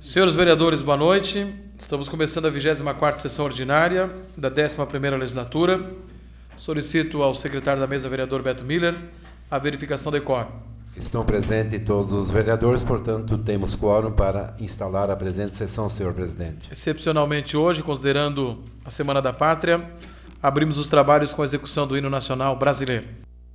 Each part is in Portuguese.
Senhores vereadores, boa noite. Estamos começando a 24ª sessão ordinária da 11ª legislatura. Solicito ao secretário da mesa, vereador Beto Miller, a verificação de quórum. Estão presentes todos os vereadores, portanto, temos quórum para instalar a presente sessão, senhor presidente. Excepcionalmente hoje, considerando a Semana da Pátria, abrimos os trabalhos com a execução do hino nacional brasileiro.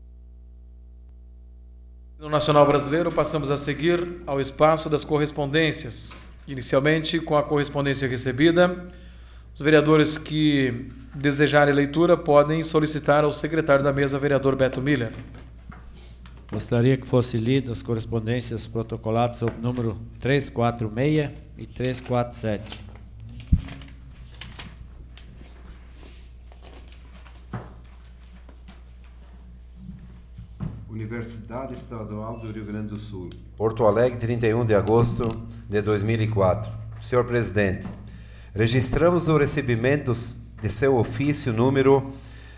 No Nacional Brasileiro, passamos a seguir ao espaço das correspondências. Inicialmente, com a correspondência recebida, os vereadores que desejarem leitura podem solicitar ao secretário da mesa, vereador Beto Miller. Gostaria que fosse lido as correspondências protocoladas sob o número 346 e 347. Universidade Estadual do Rio Grande do Sul. Porto Alegre, 31 de agosto de 2004. Senhor presidente, registramos o recebimento de seu ofício número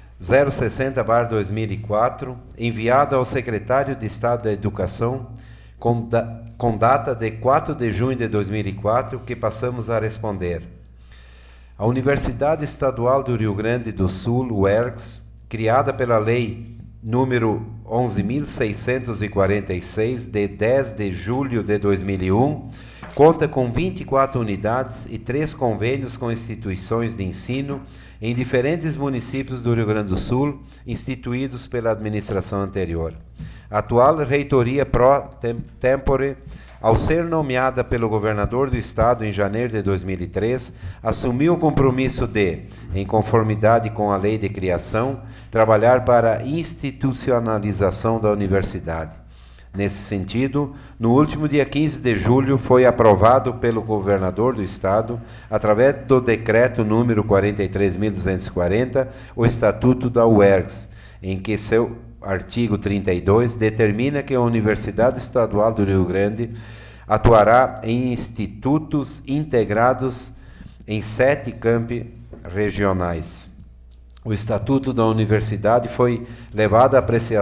060/2004, enviado ao secretário de Estado da Educação, com data de 4 de junho de 2004, que passamos a responder. A Universidade Estadual do Rio Grande do Sul, UERGS, criada pela Lei número 11.646, de 10 de julho de 2001, conta com 24 unidades e 3 convênios com instituições de ensino em diferentes municípios do Rio Grande do Sul, instituídos pela administração anterior. A atual reitoria pro tempore, ao ser nomeada pelo governador do estado em janeiro de 2003, assumiu o compromisso de, em conformidade com a lei de criação, trabalhar para a institucionalização da universidade. Nesse sentido, no último dia 15 de julho, foi aprovado pelo governador do estado, através do decreto número 43.240, o Estatuto da UERGS, em que seu artigo 32 determina que a Universidade Estadual do Rio Grande atuará em institutos integrados em 7 campi regionais. O Estatuto da Universidade foi levado à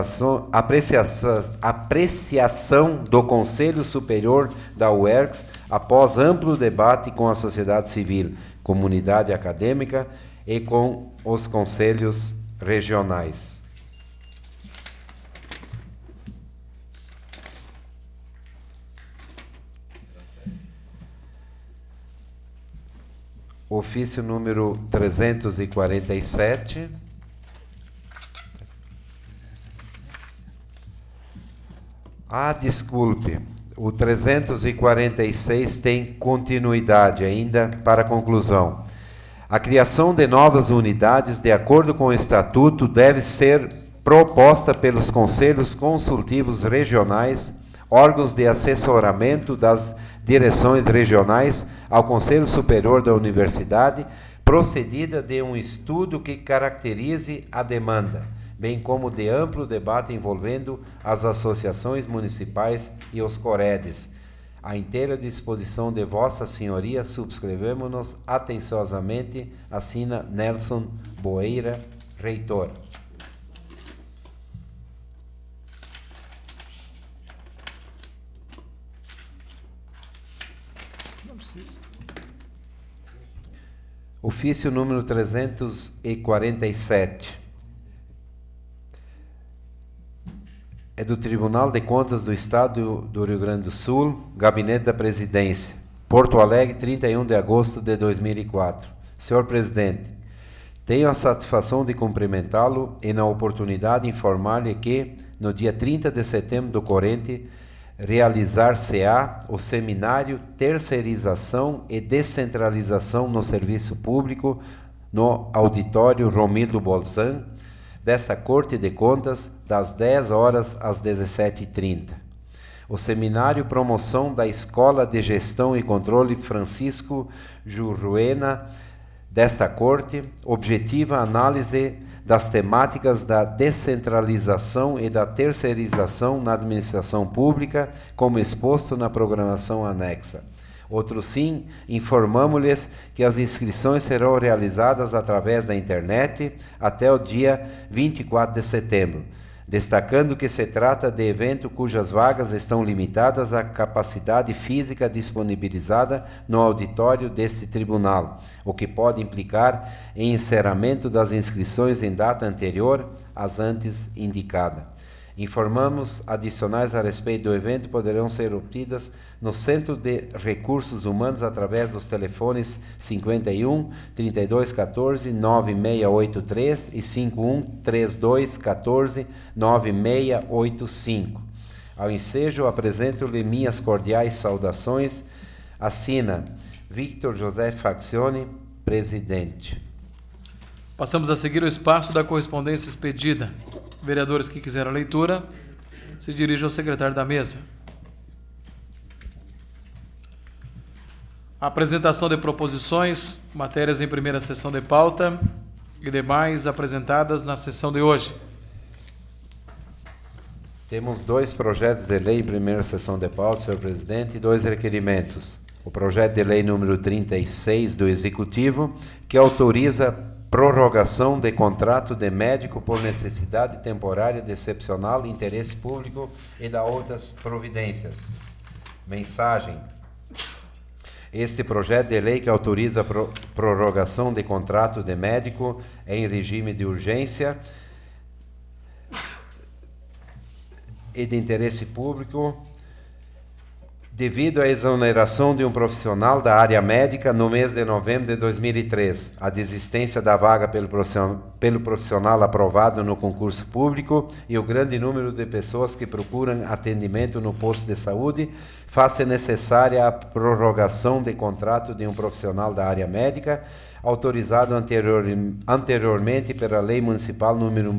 apreciação do Conselho Superior da UERGS após amplo debate com a sociedade civil, comunidade acadêmica e com os conselhos regionais. Ofício número 347. Desculpe. O 346 tem continuidade ainda para conclusão. A criação de novas unidades, de acordo com o Estatuto, deve ser proposta pelos conselhos consultivos regionais, órgãos de assessoramento das direções regionais ao Conselho Superior da Universidade, procedida de um estudo que caracterize a demanda, bem como de amplo debate envolvendo as associações municipais e os COREDES. À inteira disposição de Vossa Senhoria, subscrevemos-nos atenciosamente, assina Nelson Boeira, reitor. Ofício número 347. É do Tribunal de Contas do Estado do Rio Grande do Sul, Gabinete da Presidência, Porto Alegre, 31 de agosto de 2004. Senhor presidente, tenho a satisfação de cumprimentá-lo e, na oportunidade, informar-lhe que, no dia 30 de setembro do corrente, realizar-se-á o seminário Terceirização e Descentralização no Serviço Público no auditório Romildo Bolzan, desta Corte de Contas, das 10 horas às 17h30. O seminário Promoção da Escola de Gestão e Controle Francisco Jurruena, desta Corte, objetiva a análise das temáticas da descentralização e da terceirização na administração pública, como exposto na programação anexa. Outro sim, informamos-lhes que as inscrições serão realizadas através da internet até o dia 24 de setembro. destacando que se trata de evento cujas vagas estão limitadas à capacidade física disponibilizada no auditório deste tribunal, o que pode implicar em encerramento das inscrições em data anterior às antes indicada. Informamos adicionais a respeito do evento poderão ser obtidas no Centro de Recursos Humanos através dos telefones 51 3214 9683 e 51 3214 9685. Ao ensejo, apresento-lhe minhas cordiais saudações. Assina Victor José Faccione, presidente. Passamos a seguir o espaço da correspondência expedida. Vereadores que quiserem a leitura, se dirigem ao secretário da mesa. A apresentação de proposições, matérias em primeira sessão de pauta e demais apresentadas na sessão de hoje. Temos 2 projetos de lei em primeira sessão de pauta, senhor presidente, e 2 requerimentos. O projeto de lei número 36 do Executivo, que autoriza prorrogação de contrato de médico por necessidade temporária de excepcional interesse público e da outras providências. Mensagem. Este projeto de lei que autoriza a prorrogação de contrato de médico em regime de urgência e de interesse público devido à exoneração de um profissional da área médica no mês de novembro de 2003, a desistência da vaga pelo profissional aprovado no concurso público e o grande número de pessoas que procuram atendimento no posto de saúde, faz-se necessária a prorrogação de contrato de um profissional da área médica, autorizado anteriormente pela Lei Municipal número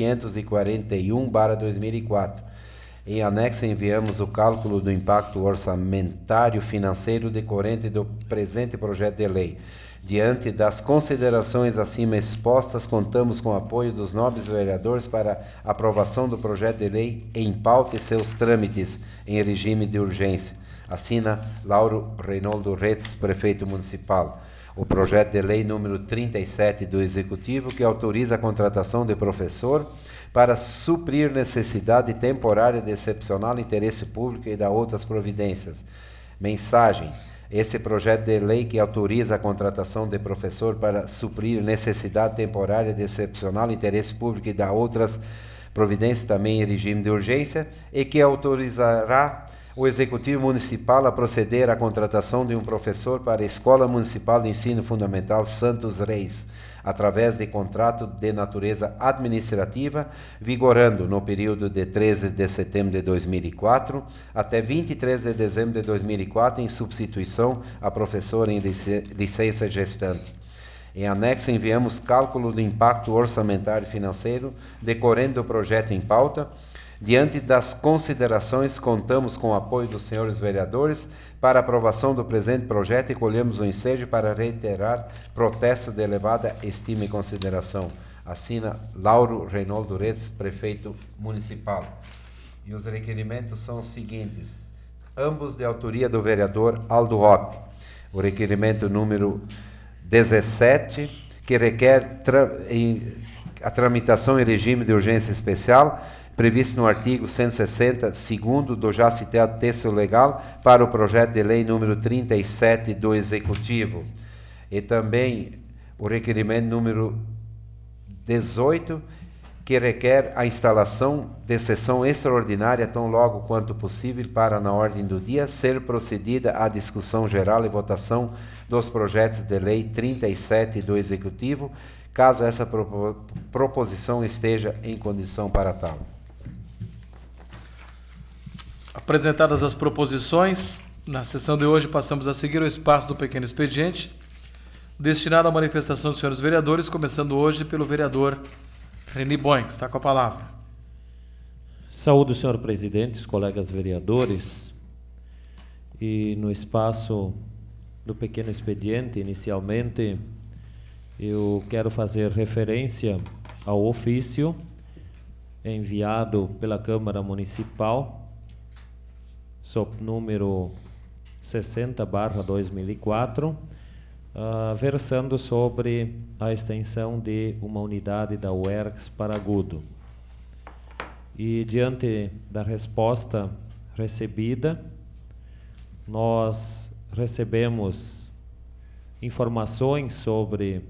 1541/2004. Em anexo, enviamos o cálculo do impacto orçamentário financeiro decorrente do presente projeto de lei. Diante das considerações acima expostas, contamos com o apoio dos nobres vereadores para a aprovação do projeto de lei em pauta e seus trâmites em regime de urgência. Assina Lauro Reinoldo Retz, prefeito municipal. O projeto de lei número 37 do Executivo, que autoriza a contratação de professor para suprir necessidade temporária de excepcional interesse público e da outras providências. Mensagem. Este projeto de lei que autoriza a contratação de professor para suprir necessidade temporária de excepcional interesse público e da outras providências também em regime de urgência e que autorizará o Executivo Municipal a proceder à contratação de um professor para a Escola Municipal de Ensino Fundamental Santos Reis, através de contrato de natureza administrativa, vigorando no período de 13 de setembro de 2004 até 23 de dezembro de 2004, em substituição a professora em licença gestante. Em anexo, enviamos cálculo do impacto orçamentário financeiro decorrente do projeto em pauta. Diante das considerações, contamos com o apoio dos senhores vereadores para a aprovação do presente projeto e colhemos o ensejo para reiterar protesto de elevada estima e consideração. Assina Lauro Reinoldo Retz, prefeito municipal. E os requerimentos são os seguintes, ambos de autoria do vereador Aldo Hoppe. O requerimento número 17, que requer a tramitação em regime de urgência especial, previsto no artigo 160, segundo do já citado texto legal, para o projeto de lei número 37 do Executivo. E também o requerimento número 18, que requer a instalação de sessão extraordinária tão logo quanto possível para, na ordem do dia, ser procedida à discussão geral e votação dos projetos de lei 37 do Executivo, caso essa proposição esteja em condição para tal. Apresentadas as proposições, na sessão de hoje passamos a seguir o espaço do pequeno expediente, destinado à manifestação dos senhores vereadores, começando hoje pelo vereador Reni Boing, que está com a palavra. Saúdo, senhor presidente, os colegas vereadores, e no espaço do pequeno expediente, inicialmente, eu quero fazer referência ao ofício enviado pela Câmara Municipal, sob número 60/2004, versando sobre a extensão de uma unidade da UERGS para Agudo. E diante da resposta recebida, nós recebemos informações sobre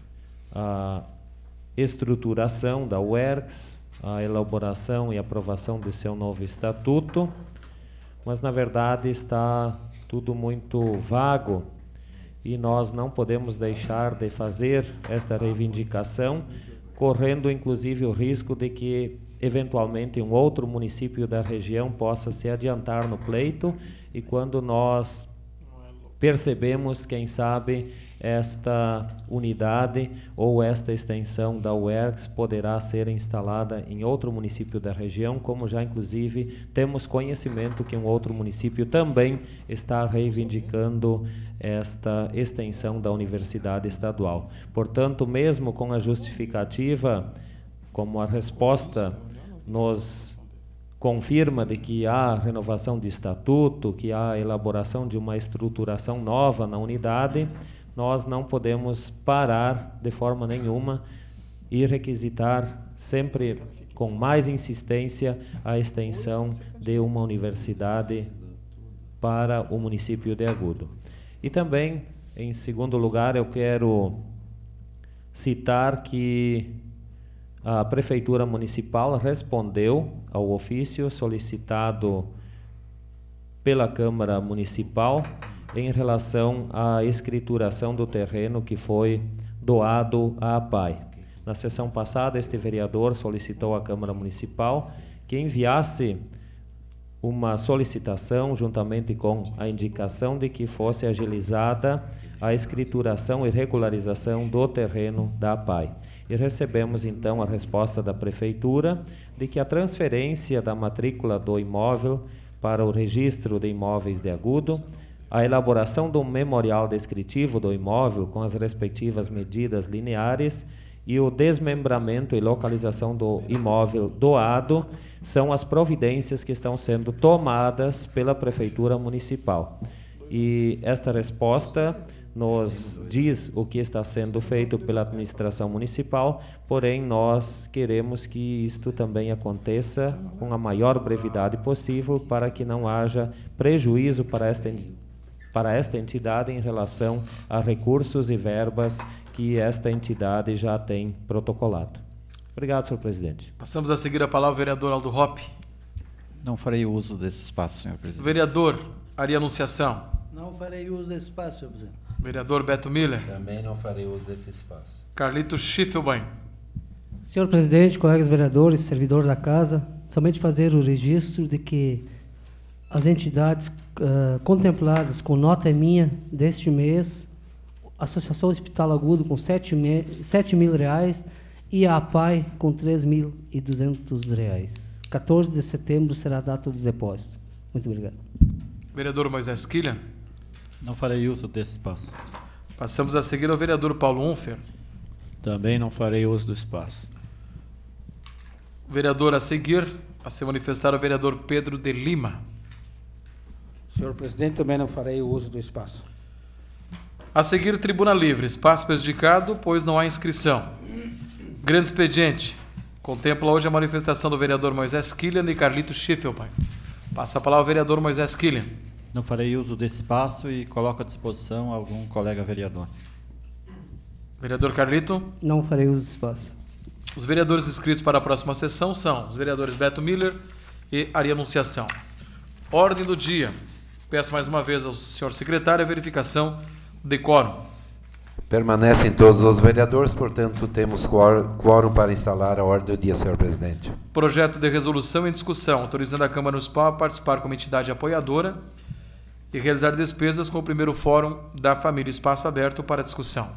a estruturação da UERGS, a elaboração e aprovação de seu novo estatuto, mas na verdade está tudo muito vago e nós não podemos deixar de fazer esta reivindicação, correndo inclusive o risco de que eventualmente um outro município da região possa se adiantar no pleito, e quando nós percebemos, quem sabe, esta unidade ou esta extensão da UERGS poderá ser instalada em outro município da região, como já inclusive temos conhecimento que um outro município também está reivindicando esta extensão da universidade estadual. Portanto, mesmo com a justificativa, como a resposta nos confirma de que há renovação de estatuto, que há elaboração de uma estruturação nova na unidade, nós não podemos parar de forma nenhuma e requisitar sempre com mais insistência a extensão de uma universidade para o município de Agudo. E também, em segundo lugar, eu quero citar que a Prefeitura Municipal respondeu ao ofício solicitado pela Câmara Municipal em relação à escrituração do terreno que foi doado à APAI. Na sessão passada, este vereador solicitou à Câmara Municipal que enviasse uma solicitação, juntamente com a indicação de que fosse agilizada a escrituração e regularização do terreno da APAI. E recebemos, então, a resposta da Prefeitura de que a transferência da matrícula do imóvel para o registro de imóveis de Agudo, a elaboração do memorial descritivo do imóvel com as respectivas medidas lineares e o desmembramento e localização do imóvel doado são as providências que estão sendo tomadas pela Prefeitura Municipal. E esta resposta nos diz o que está sendo feito pela administração municipal, porém nós queremos que isto também aconteça com a maior brevidade possível para que não haja prejuízo para esta entidade em relação a recursos e verbas que esta entidade já tem protocolado. Obrigado, senhor presidente. Passamos a seguir a palavra ao vereador Aldo Hoppe. Não farei uso desse espaço, senhor presidente. Vereador Ari Anunciação. Não farei uso desse espaço, senhor presidente. Vereador Beto Miller. Também não farei uso desse espaço. Carlito Schiffelbein. Senhor presidente, colegas vereadores, servidor da casa, somente fazer o registro de que as entidades contempladas com nota minha deste mês, Associação Hospital Agudo com R$7.000 e a APAI com R$3.200. 14 de setembro será a data do depósito. Muito obrigado. Vereador Moisés Quilha. Não farei uso desse espaço. Passamos a seguir ao vereador Paulo Unfer. Também não farei uso do espaço. Vereador a seguir, a se manifestar o vereador Pedro de Lima. Senhor presidente, também não farei o uso do espaço. A seguir, tribuna livre, espaço prejudicado, pois não há inscrição. Grande expediente. Contempla hoje a manifestação do vereador Moisés Quillian e Carlito Schiffelbein. Passa a palavra ao vereador Moisés Quillian. Não farei uso desse espaço e coloco à disposição algum colega vereador. Vereador Carlito. Não farei uso desse espaço. Os vereadores inscritos para a próxima sessão são os vereadores Beto Miller e Ari Anunciação. Ordem do dia. Peço mais uma vez ao senhor secretário a verificação de quórum. Permanecem todos os vereadores, portanto, temos quórum para instalar a ordem do dia, senhor presidente. Projeto de resolução em discussão, autorizando a Câmara Municipal a participar como entidade apoiadora e realizar despesas com o primeiro fórum da família Espaço Aberto para discussão.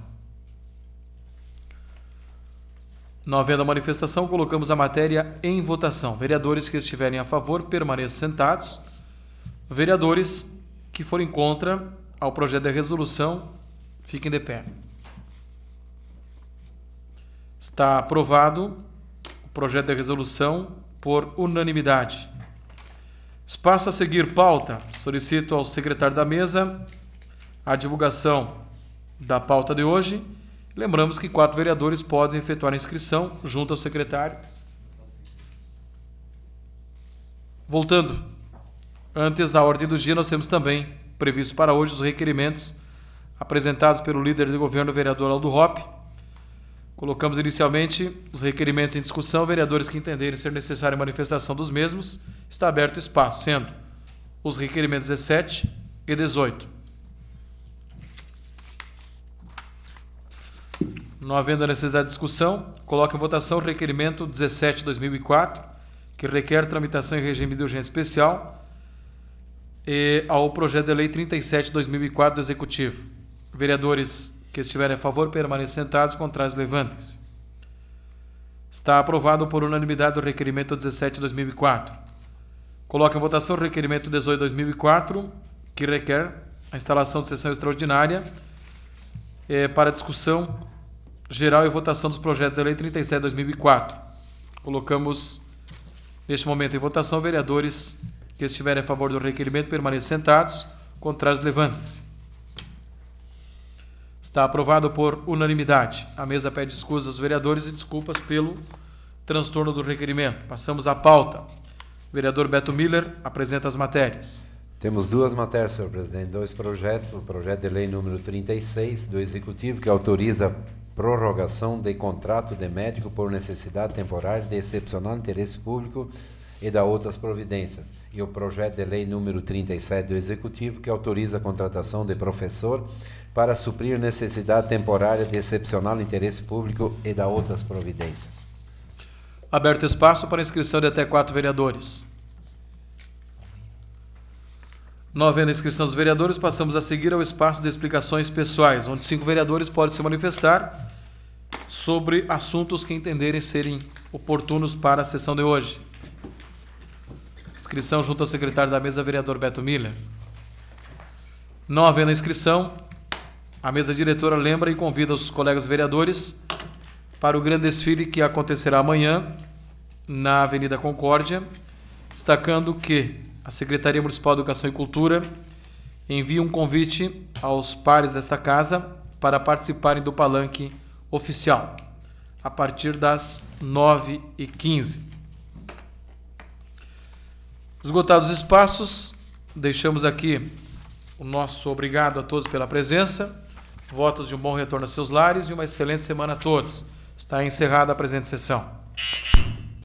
Não havendo a manifestação, colocamos a matéria em votação. Vereadores que estiverem a favor, permaneçam sentados. Vereadores que forem contra ao projeto de resolução, fiquem de pé. Está aprovado o projeto de resolução por unanimidade. Espaço a seguir, pauta. Solicito ao secretário da mesa a divulgação da pauta de hoje. Lembramos que 4 vereadores podem efetuar a inscrição junto ao secretário. Voltando, antes da ordem do dia, nós temos também previsto para hoje os requerimentos apresentados pelo líder do governo, o vereador Aldo Hoppe. Colocamos inicialmente os requerimentos em discussão. Vereadores que entenderem ser necessária a manifestação dos mesmos, está aberto o espaço, sendo os requerimentos 17 e 18. Não havendo a necessidade de discussão, coloco em votação o requerimento 17/2004, que requer tramitação em regime de urgência especial, e ao projeto de lei 37/2004 do Executivo. Vereadores que estiverem a favor permaneçam sentados, contrários levantem-se. Está aprovado por unanimidade o requerimento 17/2004. Coloco em votação o requerimento 18/2004, que requer a instalação de sessão extraordinária para discussão geral e votação dos projetos da lei 37/2004. Colocamos neste momento em votação. Vereadores que estiverem a favor do requerimento permaneçam sentados, contrários levantem-se. Está aprovado por unanimidade. A mesa pede escusas aos vereadores e desculpas pelo transtorno do requerimento. Passamos à pauta. O vereador Beto Miller apresenta as matérias. Temos duas matérias, senhor presidente, dois projetos. O projeto de lei número 36 do Executivo, que autoriza prorrogação de contrato de médico por necessidade temporária de excepcional interesse público e da outras providências. E o projeto de lei número 37 do Executivo, que autoriza a contratação de professor para suprir necessidade temporária de excepcional interesse público e da outras providências. Aberto espaço para inscrição de até 4 vereadores. Não havendo inscrição dos vereadores, passamos a seguir ao espaço de explicações pessoais, onde 5 vereadores podem se manifestar sobre assuntos que entenderem serem oportunos para a sessão de hoje. Inscrição junto ao secretário da mesa, vereador Beto Miller. Não havendo inscrição, a mesa diretora lembra e convida os colegas vereadores para o grande desfile que acontecerá amanhã na Avenida Concórdia, destacando que a Secretaria Municipal de Educação e Cultura envia um convite aos pares desta casa para participarem do palanque oficial, a partir das 9h15. Esgotados os espaços, deixamos aqui o nosso obrigado a todos pela presença, votos de um bom retorno a seus lares e uma excelente semana a todos. Está encerrada a presente sessão.